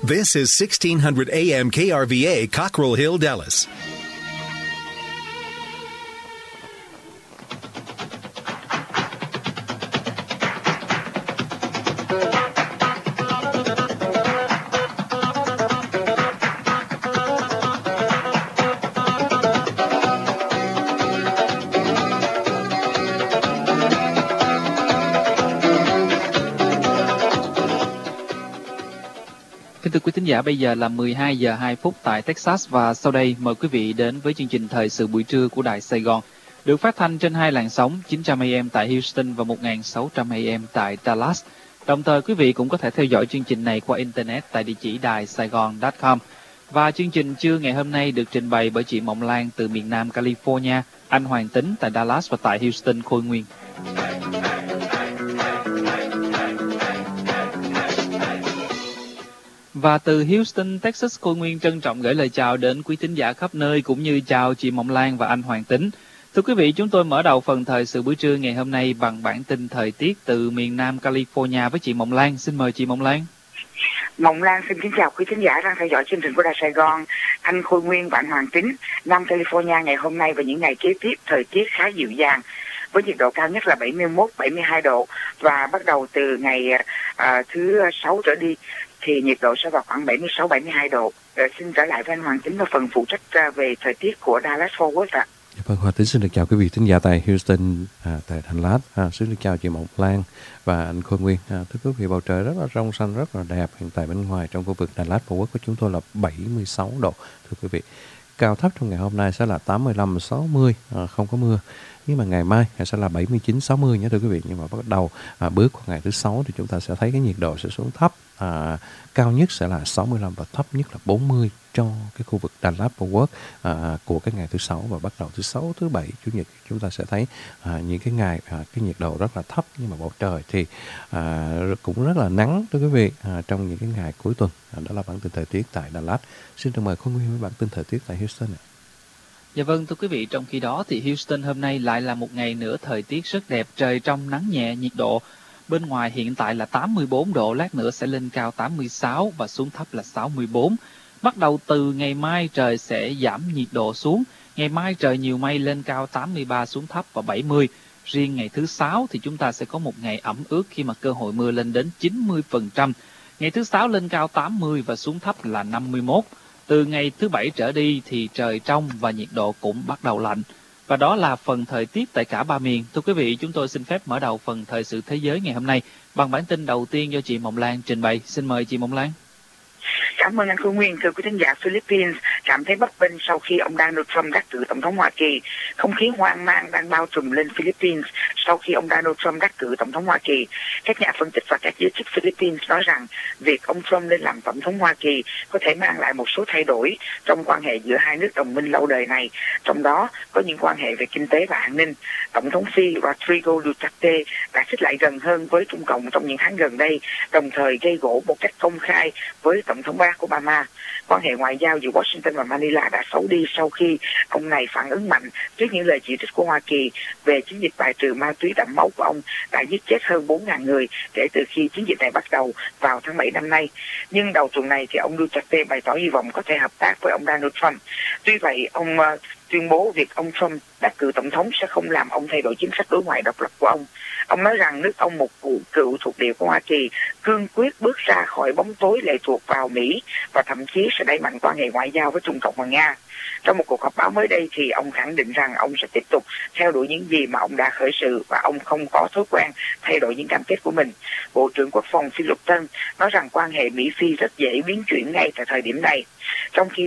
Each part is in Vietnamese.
This is 1600 AM KRVA, Cockrell Hill, Dallas. Thưa quý thính giả, bây giờ là 12 giờ 2 phút tại Texas và sau đây mời quý vị đến với chương trình Thời sự buổi trưa của Đài Sài Gòn, được phát thanh trên hai làn sóng 900 AM tại Houston và 1600 AM tại Dallas. Đồng thời quý vị cũng có thể theo dõi chương trình này qua Internet tại địa chỉ đài-saigon.com. Và chương trình trưa ngày hôm nay được trình bày bởi chị Mộng Lan từ miền Nam California, anh Hoàng Tính tại Dallas và tại Houston Khôi Nguyên. Và từ Houston, Texas, Khôi Nguyên trân trọng gửi lời chào đến quý thính giả khắp nơi cũng như chào chị Mộng Lan và anh Hoàng Tính. Thưa quý vị, chúng tôi mở đầu phần thời sự buổi trưa ngày hôm nay bằng bản tin thời tiết từ miền Nam California với chị Mộng Lan. Xin mời chị Mộng Lan. Mộng Lan xin kính chào quý thính giả đang theo dõi chương trình của Đài Sài Gòn, anh Khôi Nguyên và anh Hoàng Tính. Nam California ngày hôm nay và những ngày kế tiếp thời tiết khá dịu dàng, với nhiệt độ cao nhất là 71-72 độ và bắt đầu từ ngày thứ 6 trở đi thì nhiệt độ sẽ vào khoảng 76-72 độ. Xin trở lại với anh Hoàng Tính và phần phụ trách về thời tiết của Dallas-Fort Worth ạ. Vâng, Hoàng Tính xin được chào quý vị thính giả tại Houston, tại Dallas. Xin được chào chị Mộng Lan và anh Khôi Nguyên. Thưa quý vị, bầu trời rất là trong xanh, rất là đẹp. Hiện tại bên ngoài trong khu vực Dallas-Fort Worth của chúng tôi là 76 độ. Thưa quý vị, cao thấp trong ngày hôm nay sẽ là 85-60, không có mưa. Nhưng mà ngày mai sẽ là 79-60 nhé thưa quý vị. Nhưng mà bắt đầu bước qua ngày thứ 6 thì chúng ta sẽ thấy cái nhiệt độ sẽ xuống thấp. Cao nhất sẽ là 65 và thấp nhất là 40 cho cái khu vực Dallas-Fort Worth của cái ngày thứ 6. Và bắt đầu thứ 6, thứ 7, Chủ nhật chúng ta sẽ thấy những cái ngày cái nhiệt độ rất là thấp. Nhưng mà bầu trời thì cũng rất là nắng thưa quý vị trong những cái ngày cuối tuần. Đó là bản tin thời tiết tại Dallas. Xin được mời Khôi Nguyên với bản tin thời tiết tại Houston ạ. Dạ vâng, thưa quý vị, trong khi đó thì Houston hôm nay lại là một ngày nữa thời tiết rất đẹp, trời trong nắng nhẹ, nhiệt độ bên ngoài hiện tại là 84 độ, lát nữa sẽ lên cao 86 và xuống thấp là 64. Bắt đầu từ ngày mai trời sẽ giảm nhiệt độ xuống, ngày mai trời nhiều mây lên cao 83 xuống thấp và 70. Riêng ngày thứ 6 thì chúng ta sẽ có một ngày ẩm ướt khi mà cơ hội mưa lên đến 90%. Ngày thứ 6 lên cao 80 và xuống thấp là 51. Từ ngày thứ 7 trở đi thì trời trong và nhiệt độ cũng bắt đầu lạnh. Và đó là phần thời tiết tại cả ba miền. Thưa quý vị, chúng tôi xin phép mở đầu phần thời sự thế giới ngày hôm nay bằng bản tin đầu tiên do chị Mộng Lan trình bày. Xin mời chị Mộng Lan. Cảm ơn anh Khôi Nguyên. Thưa quý thính giả, Philippines cảm thấy bất bình sau khi ông Donald Trump đắc cử tổng thống Hoa Kỳ. Không khí hoang mang đang bao trùm lên Philippines sau khi ông Donald Trump đắc cử tổng thống Hoa Kỳ. Các nhà phân tích và các giới chức Philippines nói rằng việc ông Trump lên làm tổng thống Hoa Kỳ có thể mang lại một số thay đổi trong quan hệ giữa hai nước đồng minh lâu đời này, trong đó có những quan hệ về kinh tế và an ninh. Tổng thống Phi Rodrigo Duterte đã xích lại gần hơn với Trung Cộng trong những tháng gần đây, đồng thời gây gổ một cách công khai với tổng thống Barack Obama. Quan hệ ngoại giao giữa Washington và Manila đã xấu đi sau khi ông này phản ứng mạnh trước những lời chỉ trích của Hoa Kỳ về chiến dịch bài trừ ma túy đẫm máu của ông đã giết chết hơn 4.000 người kể từ khi chiến dịch này bắt đầu vào tháng 7 năm nay. Nhưng đầu tuần này thì ông Duterte bày tỏ hy vọng có thể hợp tác với ông Donald Trump. Tuy vậy, ông tuyên bố việc ông Trump đắc cử tổng thống sẽ không làm ông thay đổi chính sách đối ngoại độc lập của ông. Ông nói rằng nước ông, một cựu thuộc địa của Hoa Kỳ, cương quyết bước ra khỏi bóng tối lệ thuộc vào Mỹ và thậm chí sẽ đẩy mạnh quan hệ ngoại giao với Trung Cộng và Nga. Trong một cuộc họp báo mới đây thì ông khẳng định rằng ông sẽ tiếp tục theo đuổi những gì mà ông đã khởi sự và ông không có thói quen thay đổi những cam kết của mình. Bộ trưởng Quốc phòng Phi Lục Tân nói rằng quan hệ Mỹ-Phi rất dễ biến chuyển ngay tại thời điểm này. Trong khi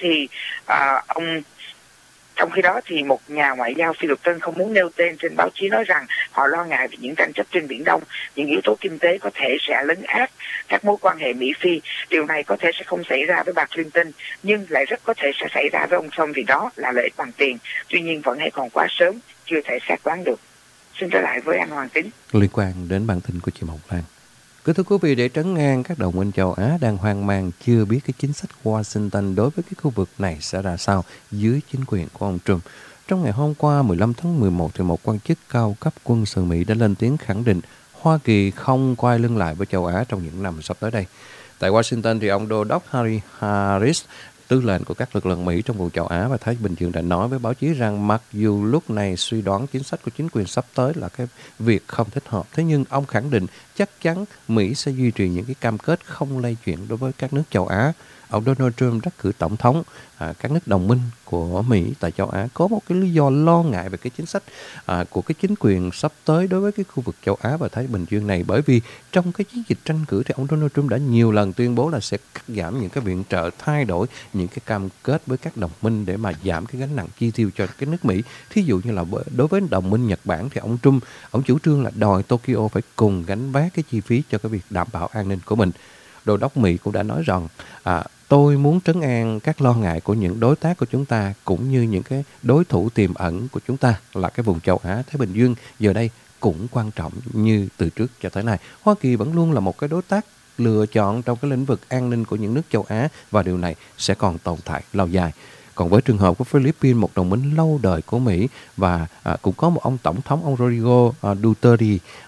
đó thì một nhà ngoại giao Phi Lục Tân không muốn nêu tên trên báo chí nói rằng họ lo ngại về những tranh chấp trên Biển Đông, những yếu tố kinh tế có thể sẽ lấn át các mối quan hệ Mỹ-Phi. Điều này có thể sẽ không xảy ra với bà Clinton, nhưng lại rất có thể sẽ xảy ra với ông Trump vì đó là lợi ích bằng tiền. Tuy nhiên vẫn hay còn quá sớm, chưa thể xác đoán được. Xin trở lại với anh Hoàng Tính. Liên quan đến bản tin của chị Mộng Lan. Thưa quý vị, để trấn ngang các đồng minh châu Á đang hoang mang chưa biết cái chính sách Washington đối với cái khu vực này sẽ ra sao dưới chính quyền của ông Trump. Trong ngày hôm qua 15 tháng 11 thì một quan chức cao cấp quân sự Mỹ đã lên tiếng khẳng định Hoa Kỳ không quay lưng lại với châu Á trong những năm sắp tới đây. Tại Washington thì ông Đô đốc Harry Harris, tư lệnh của các lực lượng Mỹ trong vùng châu Á và Thái Bình Dương đã nói với báo chí rằng mặc dù lúc này suy đoán chính sách của chính quyền sắp tới là cái việc không thích hợp, thế nhưng ông khẳng định chắc chắn Mỹ sẽ duy trì những cái cam kết không lây chuyển đối với các nước châu Á. Ông Donald Trump đắc cử tổng thống, các nước đồng minh của Mỹ tại châu Á có một cái lý do lo ngại về cái chính sách của cái chính quyền sắp tới đối với cái khu vực châu Á và Thái Bình Dương này, bởi vì trong cái chiến dịch tranh cử thì ông Donald Trump đã nhiều lần tuyên bố là sẽ cắt giảm những cái viện trợ, thay đổi những cái cam kết với các đồng minh để mà giảm cái gánh nặng chi tiêu cho cái nước Mỹ. Thí dụ như là đối với đồng minh Nhật Bản thì ông Trump, ông chủ trương là đòi Tokyo phải cùng gánh vác cái chi phí cho cái việc đảm bảo an ninh của mình. Đô đốc Mỹ cũng đã nói rằng tôi muốn trấn an các lo ngại của những đối tác của chúng ta cũng như những cái đối thủ tiềm ẩn của chúng ta là cái vùng châu Á Thái Bình Dương giờ đây cũng quan trọng như từ trước cho tới nay. Hoa Kỳ vẫn luôn là một cái đối tác lựa chọn trong cái lĩnh vực an ninh của những nước châu Á và điều này sẽ còn tồn tại lâu dài. Còn với trường hợp của Philippines, một đồng minh lâu đời của Mỹ và cũng có một ông tổng thống, ông Rodrigo Duterte,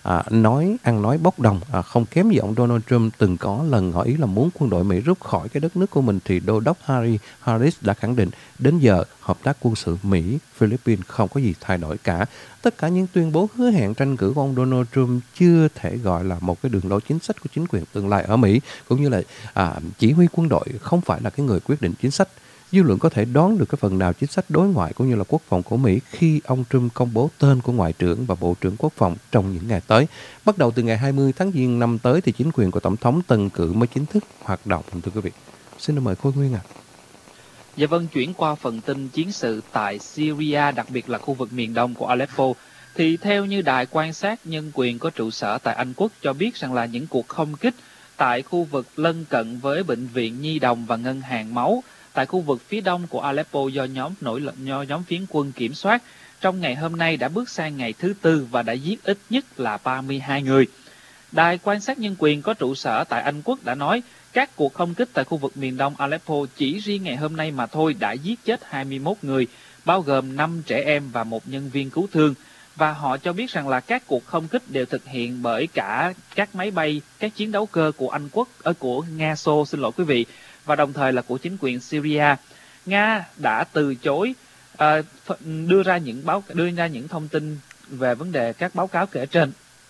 ăn nói bốc đồng, không kém gì ông Donald Trump từng có lần ngỏ ý là muốn quân đội Mỹ rút khỏi cái đất nước của mình, thì Đô đốc Harry Harris đã khẳng định đến giờ hợp tác quân sự Mỹ-Philippines không có gì thay đổi cả. Tất cả những tuyên bố hứa hẹn tranh cử của ông Donald Trump chưa thể gọi là một cái đường lối chính sách của chính quyền tương lai ở Mỹ, cũng như là chỉ huy quân đội không phải là cái người quyết định chính sách. Dư luận có thể đoán được cái phần nào chính sách đối ngoại cũng như là quốc phòng của Mỹ khi ông Trump công bố tên của Ngoại trưởng và Bộ trưởng Quốc phòng trong những ngày tới. Bắt đầu từ ngày 20 tháng Giêng năm tới thì chính quyền của Tổng thống Tân Cử mới chính thức hoạt động, thưa quý vị. Xin mời Khôi Nguyên ạ. Dạ vâng, chuyển qua phần tin chiến sự tại Syria, đặc biệt là khu vực miền đông của Aleppo, thì theo như đài quan sát nhân quyền có trụ sở tại Anh Quốc cho biết rằng là những cuộc không kích tại khu vực lân cận với bệnh viện nhi đồng và ngân hàng máu tại khu vực phía đông của Aleppo do nhóm phiến quân kiểm soát trong ngày hôm nay đã bước sang ngày thứ tư và đã giết ít nhất là 32 người. Đài quan sát nhân quyền có trụ sở tại Anh Quốc đã nói các cuộc không kích tại khu vực miền đông Aleppo chỉ riêng ngày hôm nay mà thôi đã giết chết 21 người, bao gồm 5 trẻ em và một nhân viên cứu thương. Và họ cho biết rằng là các cuộc không kích đều thực hiện bởi cả các máy bay, các chiến đấu cơ của Anh Quốc, của Nga Xô, xin lỗi quý vị, và đồng thời là của chính quyền Syria. Nga đã từ chối đưa ra những thông tin về vấn đề các báo cáo kể trên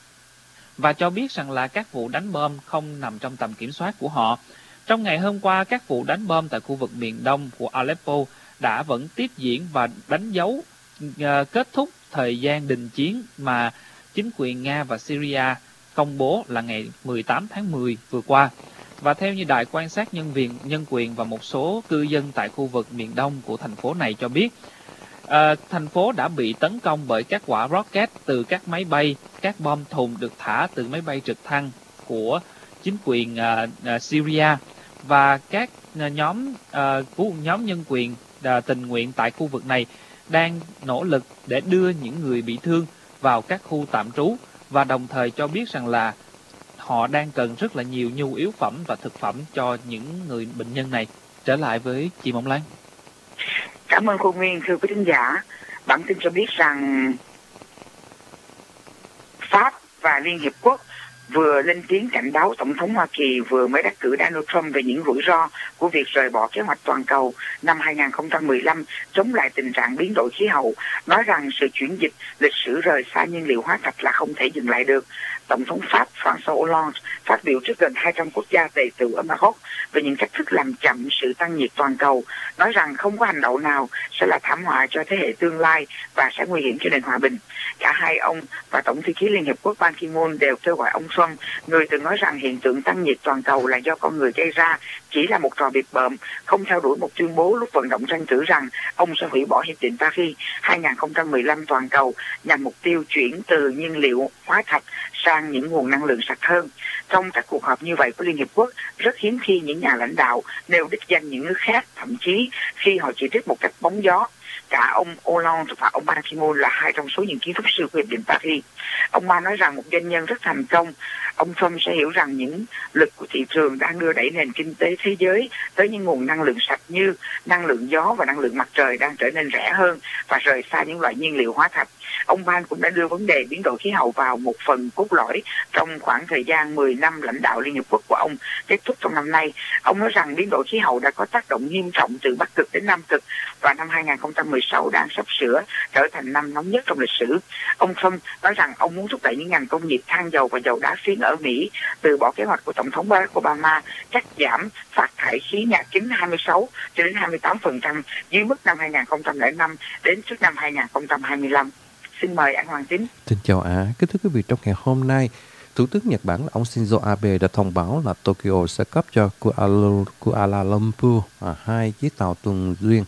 và cho biết rằng là các vụ đánh bom không nằm trong tầm kiểm soát của họ. Trong ngày hôm qua, các vụ đánh bom tại khu vực miền đông của Aleppo đã vẫn tiếp diễn và đánh dấu kết thúc thời gian đình chiến mà chính quyền Nga và Syria công bố là ngày 18 tháng 10 vừa qua. Và theo như đài quan sát nhân quyền và một số cư dân tại khu vực miền đông của thành phố này cho biết, thành phố đã bị tấn công bởi các quả rocket từ các máy bay, các bom thùng được thả từ máy bay trực thăng của chính quyền Syria và các nhóm nhân quyền tình nguyện tại khu vực này đang nỗ lực để đưa những người bị thương vào các khu tạm trú và đồng thời cho biết rằng là họ đang cần rất là nhiều nhu yếu phẩm và thực phẩm cho những người bệnh nhân này. Trở lại với chị Mộng Lan. Cảm ơn cô Nguyên. Thưa quý thính giả, bản tin cho biết rằng Pháp và Liên Hiệp Quốc vừa lên tiếng cảnh báo Tổng thống Hoa Kỳ vừa mới đắc cử Donald Trump về những rủi ro của việc rời bỏ kế hoạch toàn cầu năm 2015 chống lại tình trạng biến đổi khí hậu, nói rằng sự chuyển dịch lịch sử rời xa nhiên liệu hóa thạch là không thể dừng lại được. Tổng thống Pháp François Hollande phát biểu trước gần 200 quốc gia tề tựu ở Maroc về những cách thức làm chậm sự tăng nhiệt toàn cầu, nói rằng không có hành động nào sẽ là thảm họa cho thế hệ tương lai và sẽ nguy hiểm cho nền hòa bình. Cả hai ông và Tổng thư ký Liên Hiệp Quốc Ban Ki-moon đều kêu gọi ông Trump, người từng nói rằng hiện tượng tăng nhiệt toàn cầu là do con người gây ra, chỉ là một trò biệt bợm, không theo đuổi một tuyên bố lúc vận động tranh cử rằng ông sẽ hủy bỏ Hiệp định Paris 2015 toàn cầu nhằm mục tiêu chuyển từ nhiên liệu hóa thạch sang những nguồn năng lượng sạch hơn. Trong các cuộc họp như vậy của Liên Hiệp Quốc, rất hiếm khi những nhà lãnh đạo nêu đích danh những nước khác, thậm chí khi họ chỉ trích một cách bóng gió. Cả ông Hollande và ông Ban Ki-moon là hai trong số những kiến trúc sư của Hiệp định Paris. Ông Ban nói rằng một doanh nhân rất thành công, ông Trump sẽ hiểu rằng những lực của thị trường đang đưa đẩy nền kinh tế thế giới tới những nguồn năng lượng sạch như năng lượng gió và năng lượng mặt trời đang trở nên rẻ hơn và rời xa những loại nhiên liệu hóa thạch. Ông Ban cũng đã đưa vấn đề biến đổi khí hậu vào một phần cốt lõi trong khoảng thời gian 10 năm lãnh đạo Liên Hiệp Quốc của ông kết thúc trong năm nay. Ông nói rằng biến đổi khí hậu đã có tác động nghiêm trọng từ Bắc Cực đến Nam Cực và năm 2016 đang sắp sửa trở thành năm nóng nhất trong lịch sử. Ông Trump nói rằng ông muốn thúc đẩy những ngành công nghiệp than dầu và dầu đá phiến ở Mỹ từ bỏ kế hoạch của Tổng thống Barack Obama cắt giảm phát thải khí nhà kính 26 cho đến 28% dưới mức năm 2005 đến trước năm 2025. Xin mời anh Hoàng Tín. Xin chào kính thưa quý vị, trong ngày hôm nay, Thủ tướng Nhật Bản ông Shinzo Abe đã thông báo là Tokyo sẽ cấp cho Kuala Lumpur 2 chiếc tàu tuần duyên,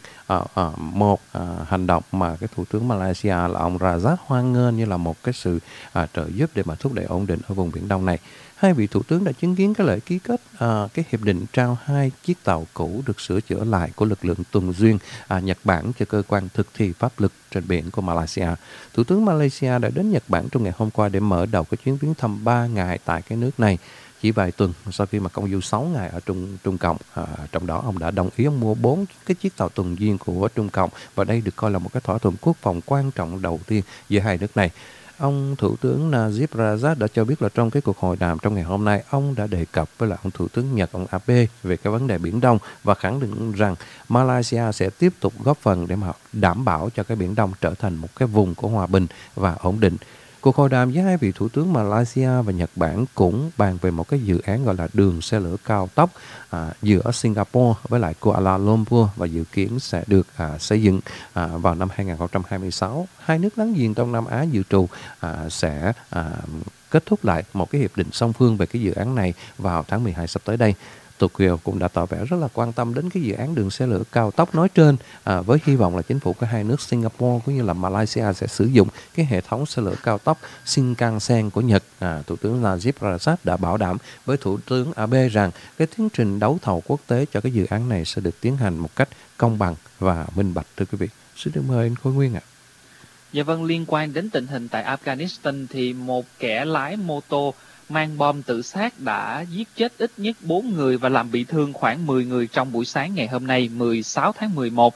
một hành động mà cái Thủ tướng Malaysia là ông Rajat hoan nghênh như là một cái sự trợ giúp để mà thúc đẩy ổn định ở vùng Biển Đông này. Hai vị thủ tướng đã chứng kiến cái lễ ký kết cái hiệp định trao 2 chiếc tàu cũ được sửa chữa lại của lực lượng tuần duyên Nhật Bản cho cơ quan thực thi pháp luật trên biển của Malaysia. Thủ tướng Malaysia đã đến Nhật Bản trong ngày hôm qua để mở đầu cái chuyến viếng thăm 3 ngày tại cái nước này. Chỉ vài tuần sau khi mà công du 6 ngày ở Trung Cộng, trong đó ông đã đồng ý ông mua 4 cái chiếc tàu tuần duyên của Trung Cộng, và đây được coi là một cái thỏa thuận quốc phòng quan trọng đầu tiên giữa hai nước này. Ông Thủ tướng Najib Razak đã cho biết là trong cái cuộc hội đàm trong ngày hôm nay, ông đã đề cập với lại ông Thủ tướng Nhật, ông Abe về cái vấn đề Biển Đông và khẳng định rằng Malaysia sẽ tiếp tục góp phần để mà đảm bảo cho cái Biển Đông trở thành một cái vùng của hòa bình và ổn định. Cuộc hội đàm với hai vị thủ tướng Malaysia và Nhật Bản cũng bàn về một cái dự án gọi là đường xe lửa cao tốc giữa Singapore với lại Kuala Lumpur, và dự kiến sẽ được xây dựng vào năm 2026. Hai nước láng giềng Đông Nam Á dự trù sẽ kết thúc lại một cái hiệp định song phương về cái dự án này vào tháng 12 sắp tới đây. Tokyo cũng đã tỏ vẻ rất là quan tâm đến cái dự án đường xe lửa cao tốc nói trên, với hy vọng là chính phủ của hai nước Singapore cũng như là Malaysia sẽ sử dụng cái hệ thống xe lửa cao tốc Shinkansen của Nhật. Thủ tướng Najib Razak đã bảo đảm với Thủ tướng Abe rằng cái tiến trình đấu thầu quốc tế cho cái dự án này sẽ được tiến hành một cách công bằng và minh bạch. Thưa quý vị, xin được mời anh Khôi Nguyên ạ. Dạ vâng, liên quan đến tình hình tại Afghanistan thì một kẻ lái mô tô mang bom tự sát đã giết chết ít nhất 4 người và làm bị thương khoảng 10 người trong buổi sáng ngày hôm nay 16 tháng 11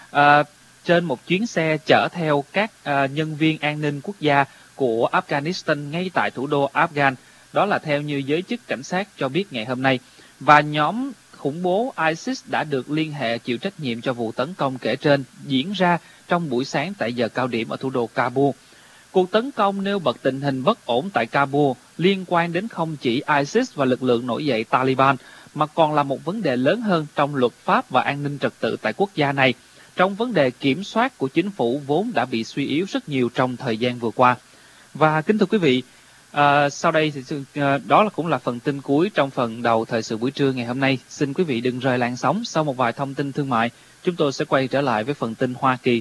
trên một chuyến xe chở theo các nhân viên an ninh quốc gia của Afghanistan ngay tại thủ đô Afghan. Đó là theo như giới chức cảnh sát cho biết ngày hôm nay. Và nhóm khủng bố ISIS đã được liên hệ chịu trách nhiệm cho vụ tấn công kể trên diễn ra trong buổi sáng tại giờ cao điểm ở thủ đô Kabul. Cuộc tấn công nêu bật tình hình bất ổn tại Kabul liên quan đến không chỉ ISIS và lực lượng nổi dậy Taliban, mà còn là một vấn đề lớn hơn trong luật pháp và an ninh trật tự tại quốc gia này, trong vấn đề kiểm soát của chính phủ vốn đã bị suy yếu rất nhiều trong thời gian vừa qua. Và kính thưa quý vị, sau đây thì đó cũng là phần tin cuối trong phần đầu thời sự buổi trưa ngày hôm nay. Xin quý vị đừng rời làn sóng. Sau một vài thông tin thương mại, chúng tôi sẽ quay trở lại với phần tin Hoa Kỳ.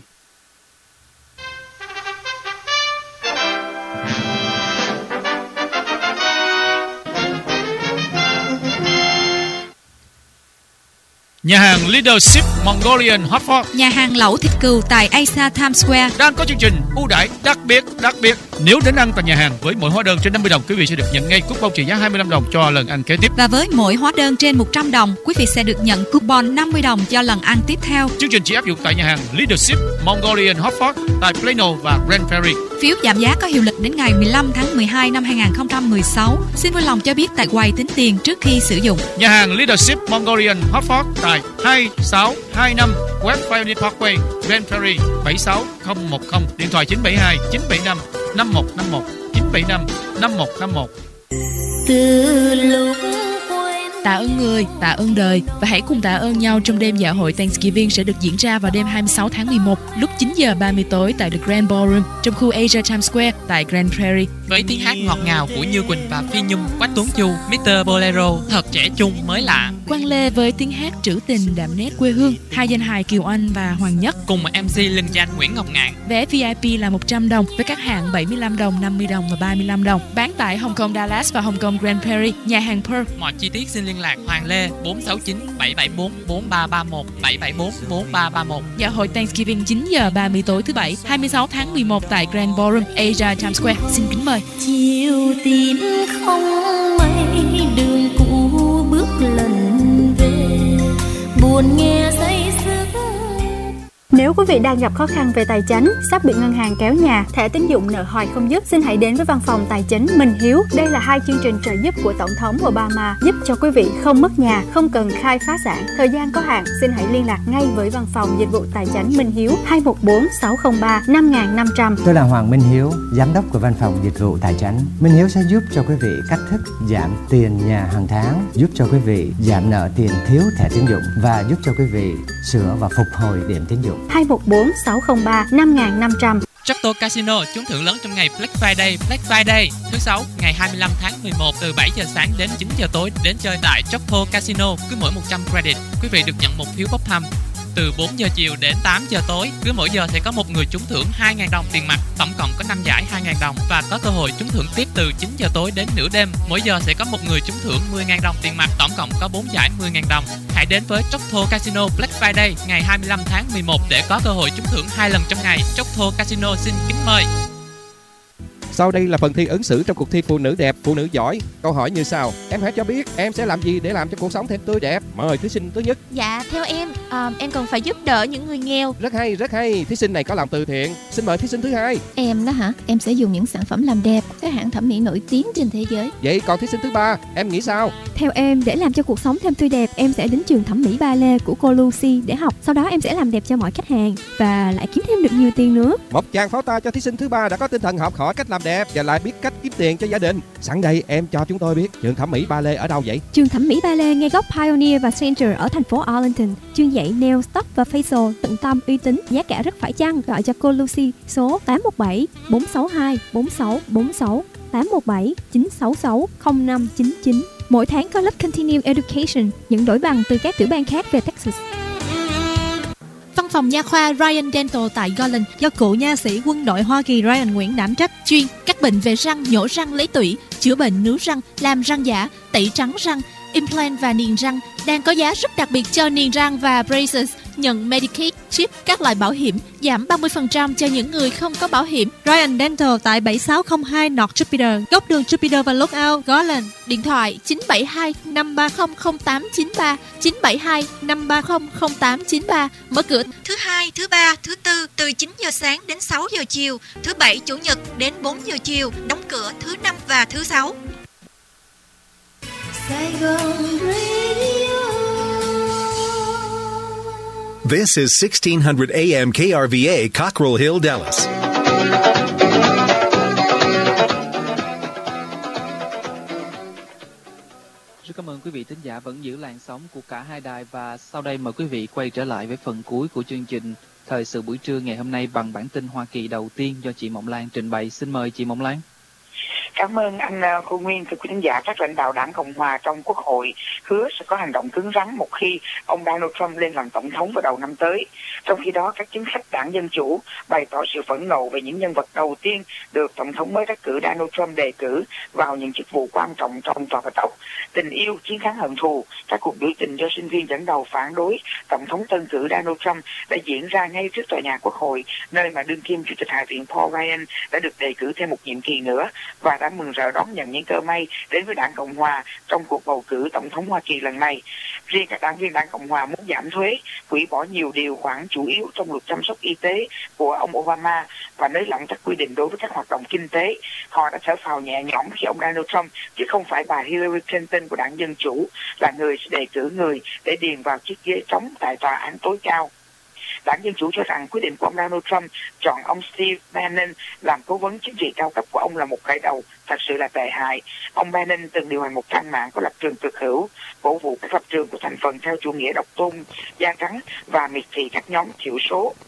Nhà hàng Leadership Mongolian Hot Pot, nhà hàng lẩu thịt cừu tại Asia Times Square đang có chương trình ưu đãi đặc biệt. Nếu đến ăn tại nhà hàng với mỗi hóa đơn trên 50 đồng, quý vị sẽ được nhận ngay coupon trị giá 25 đồng cho lần ăn kế tiếp. Và với mỗi hóa đơn trên 100 đồng, quý vị sẽ được nhận coupon 50 đồng cho lần ăn tiếp theo. Chương trình chỉ áp dụng tại nhà hàng Leadership Mongolian Hot Pot tại Plano và Grand Prairie. Phiếu giảm giá có hiệu lực đến ngày 15 tháng 12 năm 2016. Xin vui lòng cho biết tại quầy tính tiền trước khi sử dụng. Nhà hàng Leadership Mongolian Hot Pot tại 2625 West Pioneer Parkway, Grand Prairie, 76010, điện thoại 972 975 5151, 975 5151. Từ lúc tạ ơn người, tạ ơn đời và hãy cùng tạ ơn nhau trong đêm dạ hội Thanksgiving sẽ được diễn ra vào đêm 26 tháng 11 lúc 9 giờ 30 tối tại The Grand Ballroom trong khu Asia Times Square tại Grand Prairie. với tiếng hát ngọt ngào của Như Quỳnh và Phi Nhung, Quách Tuấn Chu, Mr. Bolero, thật trẻ trung mới lạ. Quang Lê với tiếng hát trữ tình đậm nét quê hương, hai danh hài Kiều Anh và Hoàng Nhất. Cùng MC lừng danh Nguyễn Ngọc Ngạn. Vé VIP là 100 đồng với các hạng 75 đồng, 50 đồng và 35 đồng. Bán tại Hồng Kông Dallas và Hồng Kông Grand Prairie, nhà hàng Pearl. Mọi chi tiết xin liên lạc Hoàng Lê 469 774 4331 774 4331. Dạ hội Thanksgiving 9 giờ 30 tối thứ Bảy 26 tháng 11 tại Grand Ballroom Asia Times Square. Xin kính mời. Chiều tím không mây, đường cũ bước lần về, buồn nghe say sưa. Nếu quý vị đang gặp khó khăn về tài chính, sắp bị ngân hàng kéo nhà, thẻ tín dụng nợ hoài không dứt, xin hãy đến với văn phòng tài chính Minh Hiếu. Đây là hai chương trình trợ giúp của Tổng thống Obama giúp cho quý vị không mất nhà, không cần khai phá sản. Thời gian có hạn, xin hãy liên lạc ngay với văn phòng dịch vụ tài chính Minh Hiếu 214 603 5500. Tôi là Hoàng Minh Hiếu, giám đốc của văn phòng dịch vụ tài chính. Minh Hiếu sẽ giúp cho quý vị cách thức giảm tiền nhà hàng tháng, giúp cho quý vị giảm nợ tiền thiếu thẻ tín dụng và giúp cho quý vị sửa và phục hồi điểm tín dụng. 214 603 5500. Chotto Casino trúng thưởng lớn trong ngày Black Friday. Black Friday thứ Sáu ngày 25 tháng 11 từ 7 giờ sáng đến 9 giờ tối đến chơi tại Chotto Casino. Cứ mỗi 100 credit, quý vị được nhận một phiếu bốc thăm. Từ 4 giờ chiều đến 8 giờ tối, cứ mỗi giờ sẽ có một người trúng thưởng 2.000 đồng tiền mặt, tổng cộng có 5 giải 2.000 đồng và có cơ hội trúng thưởng tiếp từ 9 giờ tối đến nửa đêm. Mỗi giờ sẽ có một người trúng thưởng 10.000 đồng tiền mặt, tổng cộng có 4 giải 10.000 đồng. Hãy đến với Chotto Casino Black Friday ngày 25 tháng 11 để có cơ hội trúng thưởng 2 lần trong ngày. Chotto Casino xin kính mời. Sau đây là phần thi ứng xử trong cuộc thi phụ nữ đẹp, phụ nữ giỏi. Câu hỏi như sau: em hãy cho biết em sẽ làm gì để làm cho cuộc sống thêm tươi đẹp. Mời thí sinh thứ nhất. Dạ, theo em cần phải giúp đỡ những người nghèo. Rất hay, rất hay. Thí sinh này có làm từ thiện. Xin mời thí sinh thứ hai. Em đó hả? Em sẽ dùng những sản phẩm làm đẹp các hãng thẩm mỹ nổi tiếng trên thế giới. Vậy còn thí sinh thứ ba, em nghĩ sao? Theo em, để làm cho cuộc sống thêm tươi đẹp, em sẽ đến trường thẩm mỹ ballet của cô Lucy để học. Sau đó em sẽ làm đẹp cho mọi khách hàng và lại kiếm thêm được nhiều tiền nữa. Một tràng pháo tay cho thí sinh thứ ba đã có tinh thần học hỏi cách làm đẹp và lại biết cách kiếm tiền cho gia đình. Sẵn đây em cho chúng tôi biết trường thẩm mỹ ballet ở đâu vậy? Trường thẩm mỹ ballet ngay góc Pioneer và Center ở thành phố Arlington. Chuyên dạy nail, tóc và facial tận tâm, uy tín, giá cả rất phải chăng. Gọi cho cô Lucy số 817 462 4646 817 966 0599. Mỗi tháng có lớp Continuing Education, nhận đổi bằng từ các tiểu bang khác về Texas. Văn phòng nha khoa Ryan Dental tại Garland do cựu nha sĩ quân đội Hoa Kỳ Ryan Nguyễn đảm trách, chuyên các bệnh về răng, nhổ răng lấy tủy, chữa bệnh nướu răng, làm răng giả, tẩy trắng răng, implant và niềng răng. Đang có giá rất đặc biệt cho niềng răng và braces, nhận Medicaid, chip, các loại bảo hiểm, giảm 30% cho những người không có bảo hiểm. Ryan Dental tại 7602 North Jupiter, góc đường Jupiter và Lookout, Garland. Điện thoại 972 530 0893, 972 530 0893. Mở cửa thứ hai, thứ ba, thứ tư từ 9 giờ sáng đến 6 giờ chiều, thứ bảy, chủ nhật đến 4 giờ chiều, đóng cửa thứ năm và thứ sáu. This is 1600 AM KRVA, Cockrell Hill, Dallas. Rất cảm ơn quý vị thính giả vẫn giữ làn sóng của cả hai đài, và sau đây mời quý vị quay trở lại với phần cuối của chương trình Thời sự buổi trưa ngày hôm nay bằng bản tin Hoa Kỳ đầu tiên do chị Mộng Lan trình bày. Xin mời chị Mộng Lan. Cảm ơn anh Cô Nguyên. Thưa quý khán giả, các lãnh đạo đảng Cộng hòa trong Quốc hội hứa sẽ có hành động cứng rắn một khi ông Donald Trump lên làm tổng thống vào đầu năm tới. Trong khi đó, các chính sách đảng Dân Chủ bày tỏ sự phẫn nộ về những nhân vật đầu tiên được tổng thống mới đắc cử Donald Trump đề cử vào những chức vụ quan trọng trong tòa bạch ốc. Tình yêu, chiến thắng hận thù, các cuộc biểu tình do sinh viên dẫn đầu phản đối tổng thống tân cử Donald Trump đã diễn ra ngay trước tòa nhà Quốc hội, nơi mà đương kim chủ tịch Hạ viện Paul Ryan đã được đề cử thêm một nhiệm kỳ nữa và đã mừng rỡ đón nhận những cơ may đến với đảng Cộng hòa trong cuộc bầu cử tổng thống Hoa Kỳ lần này. Riêng các đảng viên đảng Cộng hòa muốn giảm thuế, hủy bỏ nhiều điều khoản chủ yếu trong luật chăm sóc y tế của ông Obama và nới lỏng các quy định đối với các hoạt động kinh tế. Họ đã thở phào nhẹ nhõm khi ông Donald Trump, chứ không phải bà Hillary Clinton của đảng Dân Chủ, là người sẽ đề cử người để điền vào chiếc ghế trống tại tòa án tối cao. Đảng Dân Chủ cho rằng quyết định của ông Donald Trump chọn ông Steve Bannon làm cố vấn chính trị cao cấp của ông là một khởi đầu thật sự là tệ hại. Ông Bannon từng điều hành một trang mạng có lập trường cực hữu, cổ vũ các lập trường của thành phần theo chủ nghĩa độc tôn, da trắng và miệt thị các nhóm thiểu số.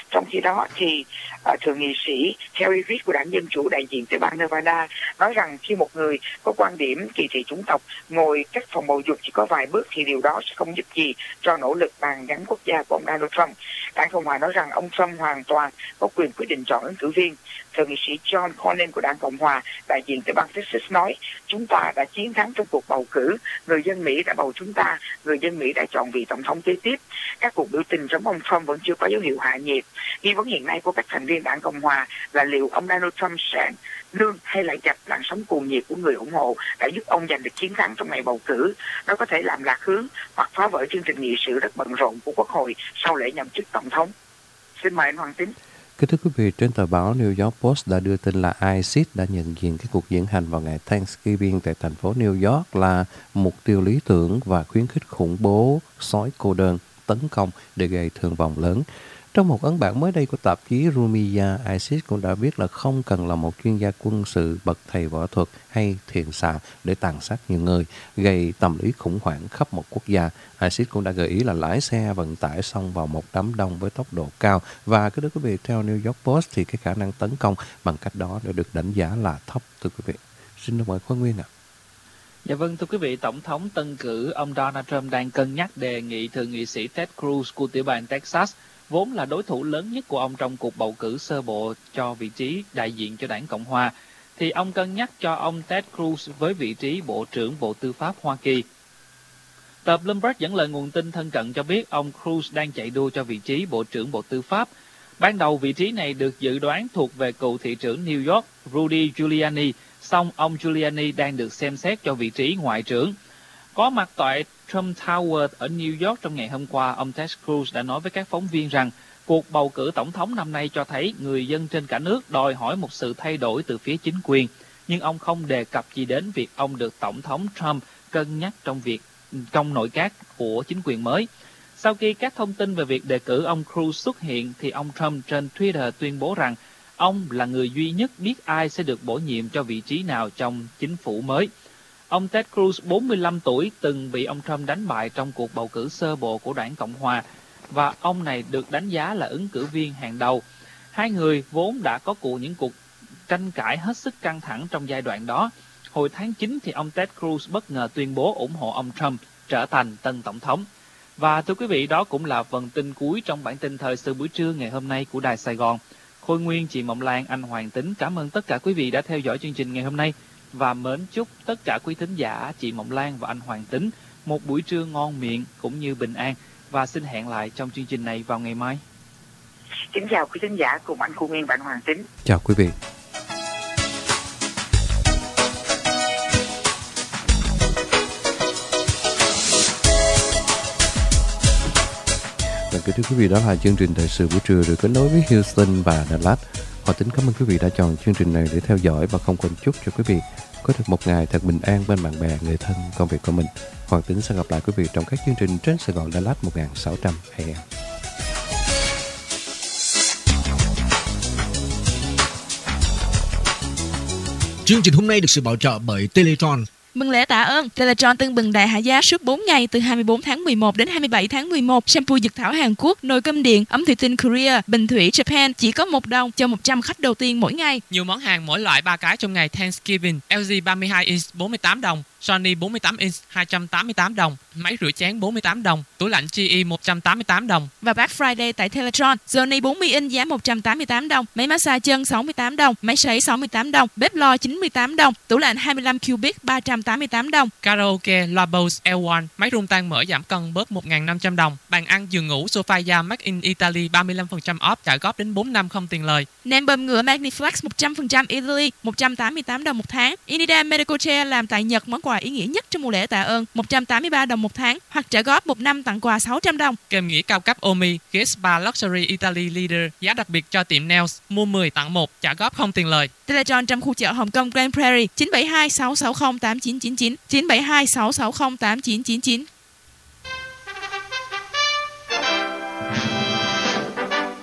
Trong khi đó thì thượng nghị sĩ Terry Reid của đảng Dân Chủ đại diện tại bang Nevada nói rằng khi một người có quan điểm kỳ thị chủng tộc ngồi cách phòng bầu dục chỉ có vài bước thì điều đó sẽ không giúp gì cho nỗ lực bàn gắn quốc gia của ông Donald Trump. Đảng Cộng hòa nói rằng ông Trump hoàn toàn có quyền quyết định chọn ứng cử viên. Thượng nghị sĩ John Cornyn của đảng Cộng hòa đại diện tại bang Texas nói, chúng ta đã chiến thắng trong cuộc bầu cử, người dân Mỹ đã bầu chúng ta, người dân Mỹ đã chọn vị tổng thống kế tiếp. Các cuộc biểu tình chống ông Trump vẫn chưa có dấu hiệu hạ nhiệt. Nghi vấn hiện nay của các thành viên đảng Cộng hòa là liệu ông Donald Trump sẽ nương hay lại chặt làn sóng cuồng nhiệt của người ủng hộ đã giúp ông giành được chiến thắng trong ngày bầu cử. Nó có thể làm lạc hướng hoặc phá vỡ chương trình nghị sự rất bận rộn của Quốc hội sau lễ nhậm chức tổng thống. Xin mời anh Hoàng Tín. Kính thưa quý vị, trên tờ báo New York Post đã đưa tin là ISIS đã nhận diện cái cuộc diễn hành vào ngày Thanksgiving tại thành phố New York là mục tiêu lý tưởng và khuyến khích khủng bố, sói cô đơn, tấn công để gây thương vong lớn. Trong một ấn bản mới đây của tạp chí Rumiyah, ISIS cũng đã biết là không cần là một chuyên gia quân sự, bậc thầy võ thuật hay thiện xạ để tàn sát nhiều người, gây tâm lý khủng hoảng khắp một quốc gia. ISIS cũng đã gợi ý là lái xe vận tải xông vào một đám đông với tốc độ cao. Và cái đó quý vị, theo New York Post thì cái khả năng tấn công bằng cách đó đã được đánh giá là thấp, thưa quý vị. Xin mời Khoa Nguyên ạ. Dạ vâng, thưa quý vị, Tổng thống tân cử ông Donald Trump đang cân nhắc đề nghị thượng nghị sĩ Ted Cruz của tiểu bang Texas, vốn là đối thủ lớn nhất của ông trong cuộc bầu cử sơ bộ cho vị trí đại diện cho đảng Cộng hòa, thì ông cân nhắc cho ông Ted Cruz với vị trí Bộ trưởng Bộ Tư pháp Hoa Kỳ. Tờ Bloomberg dẫn lời nguồn tin thân cận cho biết ông Cruz đang chạy đua cho vị trí Bộ trưởng Bộ Tư pháp. Ban đầu vị trí này được dự đoán thuộc về cựu thị trưởng New York Rudy Giuliani, song ông Giuliani đang được xem xét cho vị trí Ngoại trưởng. Có mặt tại Trump Tower ở New York trong ngày hôm qua, ông Ted Cruz đã nói với các phóng viên rằng cuộc bầu cử tổng thống năm nay cho thấy người dân trên cả nước đòi hỏi một sự thay đổi từ phía chính quyền, nhưng ông không đề cập gì đến việc ông được Tổng thống Trump cân nhắc trong nội các của chính quyền mới. Sau khi các thông tin về việc đề cử ông Cruz xuất hiện, thì ông Trump trên Twitter tuyên bố rằng ông là người duy nhất biết ai sẽ được bổ nhiệm cho vị trí nào trong chính phủ mới. Ông Ted Cruz, 45 tuổi, từng bị ông Trump đánh bại trong cuộc bầu cử sơ bộ của đảng Cộng hòa, và ông này được đánh giá là ứng cử viên hàng đầu. Hai người vốn đã có những cuộc tranh cãi hết sức căng thẳng trong giai đoạn đó. Hồi tháng 9 thì ông Ted Cruz bất ngờ tuyên bố ủng hộ ông Trump trở thành tân tổng thống. Và thưa quý vị, đó cũng là phần tin cuối trong bản tin thời sự buổi trưa ngày hôm nay của Đài Sài Gòn. Khôi Nguyên, chị Mộng Lan, anh Hoàng Tính cảm ơn tất cả quý vị đã theo dõi chương trình ngày hôm nay, và mến chúc tất cả quý thính giả, chị Mộng Lan và anh Hoàng Tính một buổi trưa ngon miệng cũng như bình an, và xin hẹn lại trong chương trình này vào ngày mai. Kính chào quý thính giả cùng anh Khôi Nguyên và anh Hoàng Tính. Chào quý vị. Kính thưa quý vị, đó là chương trình thời sự buổi trưa được kết nối với Houston và Dallas. Hòa Tính cảm ơn quý vị đã chọn chương trình này để theo dõi, và không quên chúc cho quý vị có được một ngày thật bình an bên bạn bè, người thân, công việc của mình. Hoàng Tính sẽ gặp lại quý vị trong các chương trình trên Sài Gòn Dallas 1600 AM. Chương trình hôm nay được sự bảo trợ bởi Teletron. Mừng lễ tạ ơn, Teletron tưng bừng đại hạ giá suốt 4 ngày từ 24 tháng 11 đến 27 tháng 11. Shampoo dược thảo Hàn Quốc, nồi cơm điện, ấm thủy tinh Korea, bình thủy Japan chỉ có $1 cho 100 khách đầu tiên mỗi ngày. Nhiều món hàng mỗi loại 3 cái trong ngày Thanksgiving. LG 32 inch 48 đồng, Sony 48 inch 288 đồng, máy rửa chén 48 đồng, tủ lạnh GE 188 đồng. Và Black Friday tại Teletron, Sony 40 inch giá 188 đồng, máy massage chân 68 đồng, máy sấy 68 đồng, bếp lò 98 đồng, tủ lạnh 25 cubic 388 đồng. Karaoke loa Bose L1, máy rung tan mỡ giảm cân bớt 1.500 đồng. Bàn ăn giường ngủ sofa da Made in Italy 35% off, trả góp đến 4 năm không tiền lời. Nem bơm ngựa Magniflex 100% Italy 188 đồng một tháng. Inida Medical Chair làm tại Nhật, món quà ý nghĩa nhất trong mùa lễ tạ ơn, 183 đồng một tháng, hoặc trả góp 1 năm tặng quà 600 đồng. Kem nghỉ cao cấp Omi, ghế spa Luxury Italy Leader, giá đặc biệt cho tiệm nails, mua 10 tặng 1, trả góp không tiền lời. Teletron trong khu chợ Hồng Kông Grand Prairie, 972 660 8999, 972 660 8999.